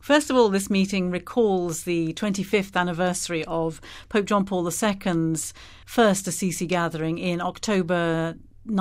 First of all, this meeting recalls the 25th anniversary of Pope John Paul II's first Assisi gathering in October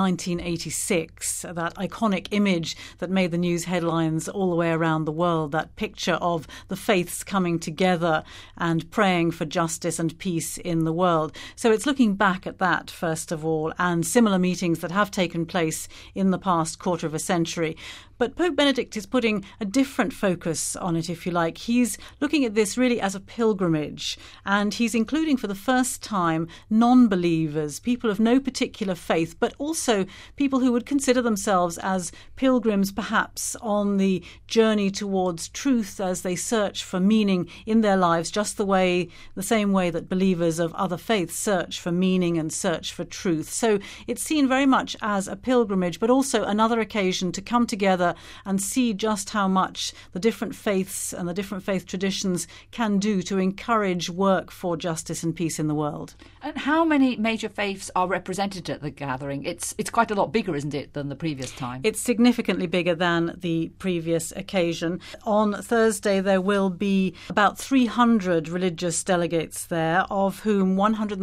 1986, that iconic image that made the news headlines all the way around the world, that picture of the faiths coming together and praying for justice and peace in the world. So it's looking back at that, first of all, and similar meetings that have taken place in the past quarter of a century. But Pope Benedict is putting a different focus on it, if you like. He's looking at this really as a pilgrimage, and he's including for the first time non-believers, people of no particular faith, but also people who would consider themselves as pilgrims, perhaps on the journey towards truth as they search for meaning in their lives, just the same way that believers of other faiths search for meaning and search for truth. So it's seen very much as a pilgrimage, but also another occasion to come together and see just how much the different faiths and the different faith traditions can do to encourage work for justice and peace in the world. And how many major faiths are represented at the gathering? It's quite a lot bigger, isn't it, than the previous time? It's significantly bigger than the previous occasion. On Thursday, there will be about 300 religious delegates there, of whom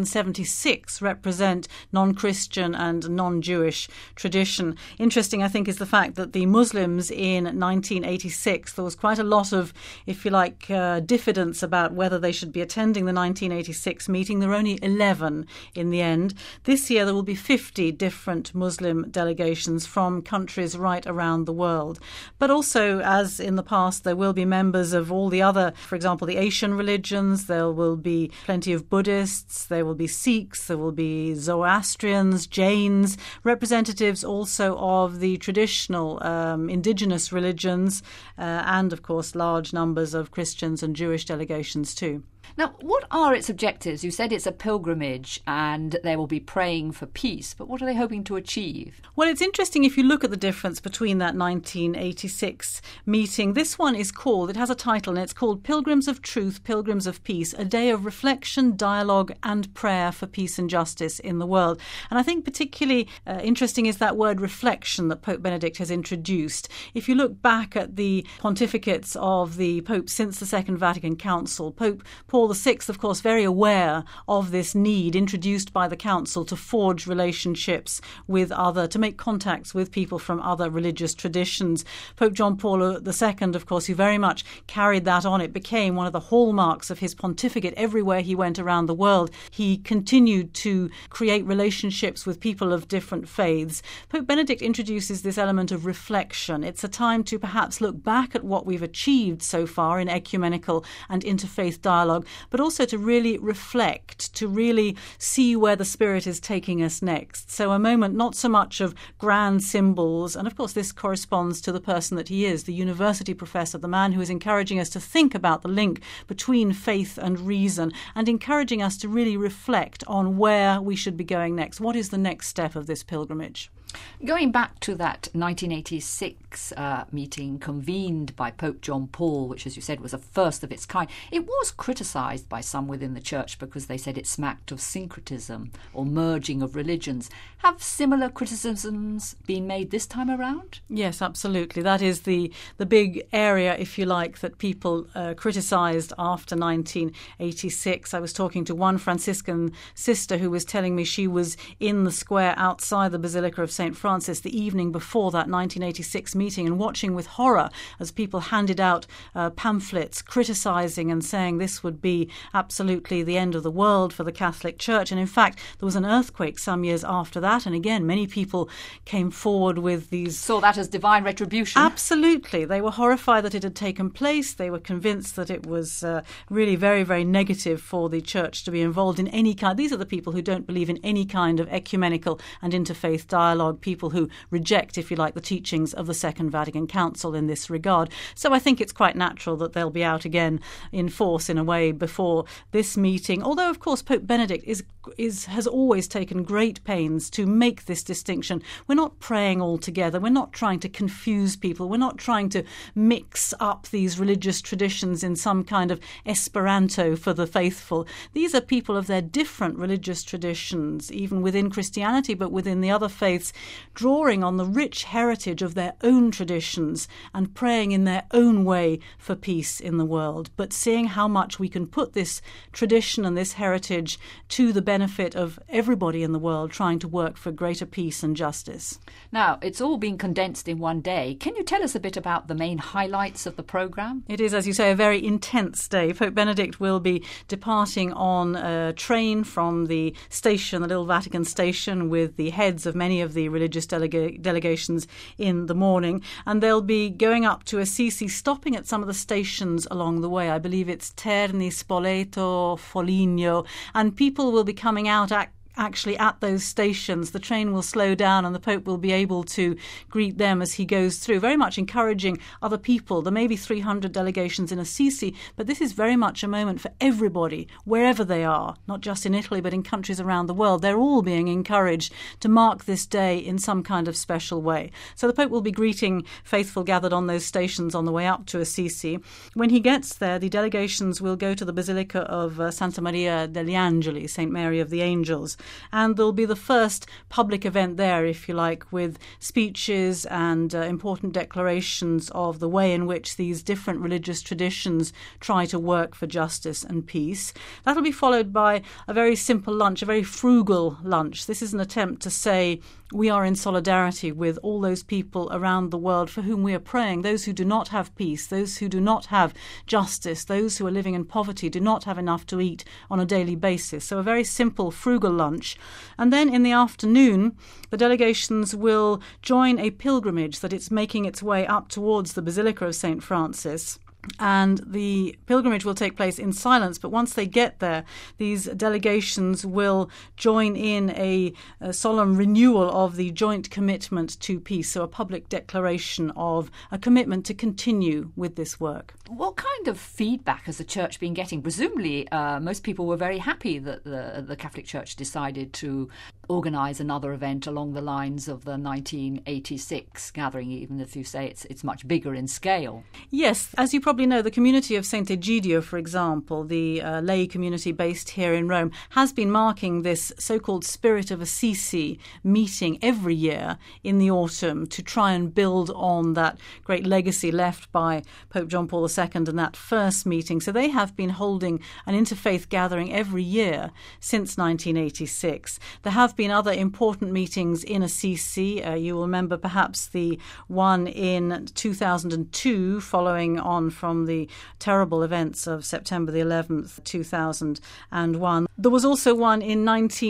176 represent non-Christian and non-Jewish tradition. Interesting, I think, is the fact that the Muslims in 1986, there was quite a lot of, if you like, diffidence about whether they should be attending the 1986 meeting. There were only 11 in the end. This year there will be 50 different Muslim delegations from countries right around the world. But also, as in the past, there will be members of all the other, for example, the Asian religions. There will be plenty of Buddhists, there will be Sikhs, there will be Zoroastrians, Jains, representatives also of the traditional indigenous religions, and of course large numbers of Christians and Jewish delegations too. Now, what are its objectives? You said it's a pilgrimage and they will be praying for peace, but what are they hoping to achieve? Well, it's interesting if you look at the difference between that 1986 meeting. This one is called, it has a title, and it's called Pilgrims of Truth, Pilgrims of Peace, a day of reflection, dialogue and prayer for peace and justice in the world. And I think particularly interesting is that word reflection that Pope Benedict has introduced. If you look back at the pontificates of the Pope since the Second Vatican Council, Pope Paul VI, of course, very aware of this need introduced by the Council to forge relationships with to make contacts with people from other religious traditions. Pope John Paul II, of course, who very much carried that on. It became one of the hallmarks of his pontificate. Everywhere he went around the world, he continued to create relationships with people of different faiths. Pope Benedict introduces this element of reflection. It's a time to perhaps look back at what we've achieved so far in ecumenical and interfaith dialogue, but also to really reflect, to really see where the Spirit is taking us next. So a moment not so much of grand symbols, and of course this corresponds to the person that he is, the university professor, the man who is encouraging us to think about the link between faith and reason, and encouraging us to really reflect on where we should be going next. What is the next step of this pilgrimage? Going back to that 1986 meeting convened by Pope John Paul, which, as you said, was a first of its kind, it was criticised by some within the Church because they said it smacked of syncretism or merging of religions. Have similar criticisms been made this time around? Yes, absolutely. That is the big area, if you like, that people criticised after 1986. I was talking to one Franciscan sister who was telling me she was in the square outside the Basilica of St. Francis the evening before that 1986 meeting and watching with horror as people handed out pamphlets criticising and saying this would be absolutely the end of the world for the Catholic Church. And in fact, there was an earthquake some years after that. And again, many people came forward with these... Saw that as divine retribution. Absolutely. They were horrified that it had taken place. They were convinced that it was really very, very negative for the Church to be involved in any kind. These are the people who don't believe in any kind of ecumenical and interfaith dialogue, people who reject, if you like, the teachings of the Second Vatican Council in this regard. So I think it's quite natural that they'll be out again in force in a way before this meeting. Although, of course, Pope Benedict is has always taken great pains to make this distinction. We're not praying all together. We're not trying to confuse people. We're not trying to mix up these religious traditions in some kind of Esperanto for the faithful. These are people of their different religious traditions, even within Christianity, but within the other faiths, drawing on the rich heritage of their own traditions and praying in their own way for peace in the world, but seeing how much we can put this tradition and this heritage to the benefit of everybody in the world, trying to work for greater peace and justice. Now, it's all been condensed in one day. Can you tell us a bit about the main highlights of the programme? It is, as you say, a very intense day. Pope Benedict will be departing on a train from the station, the Little Vatican Station, with the heads of many of the religious delegations in the morning. And they'll be going up to Assisi, stopping at some of the stations along the way. I believe it's Terni, Spoleto, Foligno, and people will be coming out actually at those stations. The train will slow down and the Pope will be able to greet them as he goes through, very much encouraging other people. There may be 300 delegations in Assisi, but this is very much a moment for everybody, wherever they are, not just in Italy, but in countries around the world. They're all being encouraged to mark this day in some kind of special way. So the Pope will be greeting faithful gathered on those stations on the way up to Assisi. When he gets there, the delegations will go to the Basilica of Santa Maria degli Angeli, St. Mary of the Angels, and there'll be the first public event there, if you like, with speeches and important declarations of the way in which these different religious traditions try to work for justice and peace. That'll be followed by a very simple lunch, a very frugal lunch. This is an attempt to say we are in solidarity with all those people around the world for whom we are praying, those who do not have peace, those who do not have justice, those who are living in poverty, do not have enough to eat on a daily basis. So a very simple, frugal lunch. And then in the afternoon, the delegations will join a pilgrimage that it's making its way up towards the Basilica of St. Francis. And the pilgrimage will take place in silence, but once they get there, these delegations will join in a solemn renewal of the joint commitment to peace, so a public declaration of a commitment to continue with this work. What kind of feedback has the Church been getting? Presumably, most people were very happy that the Catholic Church decided to organise another event along the lines of the 1986 gathering, even if you say it's much bigger in scale. Yes, as you probably know, the community of St. Egidio, for example, the lay community based here in Rome, has been marking this so-called Spirit of Assisi meeting every year in the autumn to try and build on that great legacy left by Pope John Paul II and that first meeting. So they have been holding an interfaith gathering every year since 1986. There have been other important meetings in Assisi. You will remember perhaps the one in 2002, following on from the terrible events of September the 11th, 2001. There was also one in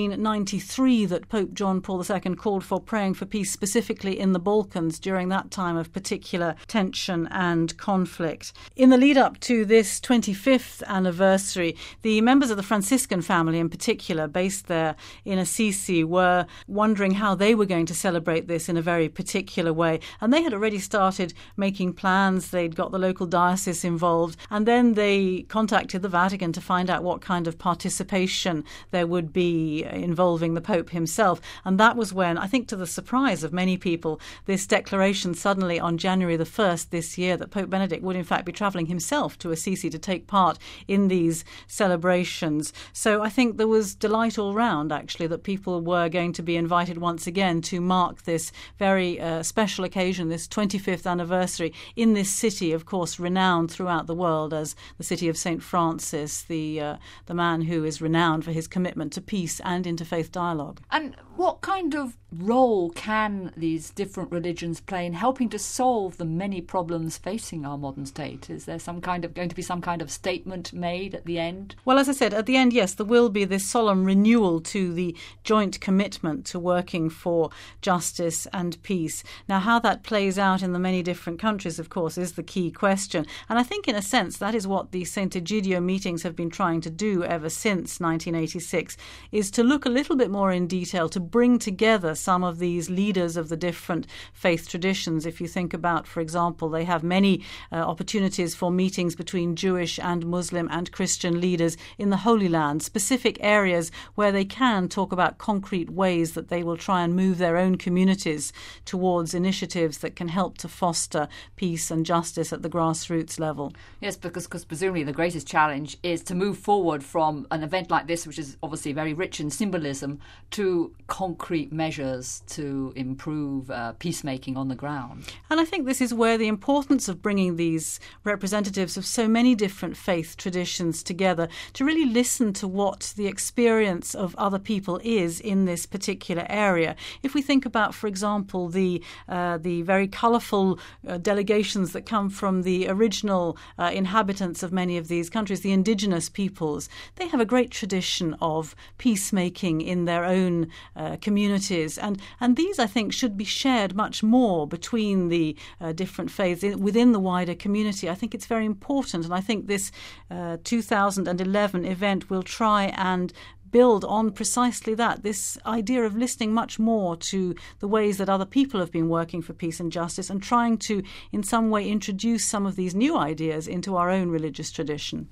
1993 that Pope John Paul II called for praying for peace, specifically in the Balkans during that time of particular tension and conflict. In the lead up to this 25th anniversary, the members of the Franciscan family in particular, based there in Assisi, were wondering how they were going to celebrate this in a very particular way. And they had already started making plans. They'd got the local diocese involved, and then they contacted the Vatican to find out what kind of participation there would be involving the Pope himself. And that was when, I think to the surprise of many people, this declaration suddenly on January the 1st this year that Pope Benedict would in fact be travelling himself to Assisi to take part in these celebrations. So I think there was delight all round, actually, that people were going to be invited once again to mark this very special occasion, this 25th anniversary, in this city, of course, renowned throughout the world as the city of St. Francis, the man who is renowned for his commitment to peace and interfaith dialogue. And what kind of role can these different religions play in helping to solve the many problems facing our modern state? Is there going to be some kind of statement made at the end? Well, as I said, at the end, yes, there will be this solemn renewal to the joint commitment to working for justice and peace. Now, how that plays out in the many different countries, of course, is the key question. And I think, in a sense, that is what the St. Egidio meetings have been trying to do ever since 1986 is to look a little bit more in detail, to bring together some of these leaders of the different faith traditions. If you think about, for example, they have many opportunities for meetings between Jewish and Muslim and Christian leaders in the Holy Land, specific areas where they can talk about concrete ways that they will try and move their own communities towards initiatives that can help to foster peace and justice at the grassroots level. Yes, because presumably the greatest challenge is to move forward from an event like this, which is obviously very rich in symbolism, to concrete measures to improve peacemaking on the ground. And I think this is where the importance of bringing these representatives of so many different faith traditions together to really listen to what the experience of other people is in this particular area. If we think about, for example, the very colourful delegations that come from the original inhabitants of many of these countries, the indigenous peoples, they have a great tradition of peacemaking in their own communities. And these, I think, should be shared much more between the different faiths within the wider community. I think it's very important, and I think this 2011 event will try and build on precisely that, this idea of listening much more to the ways that other people have been working for peace and justice and trying to, in some way, introduce some of these new ideas into our own religious tradition.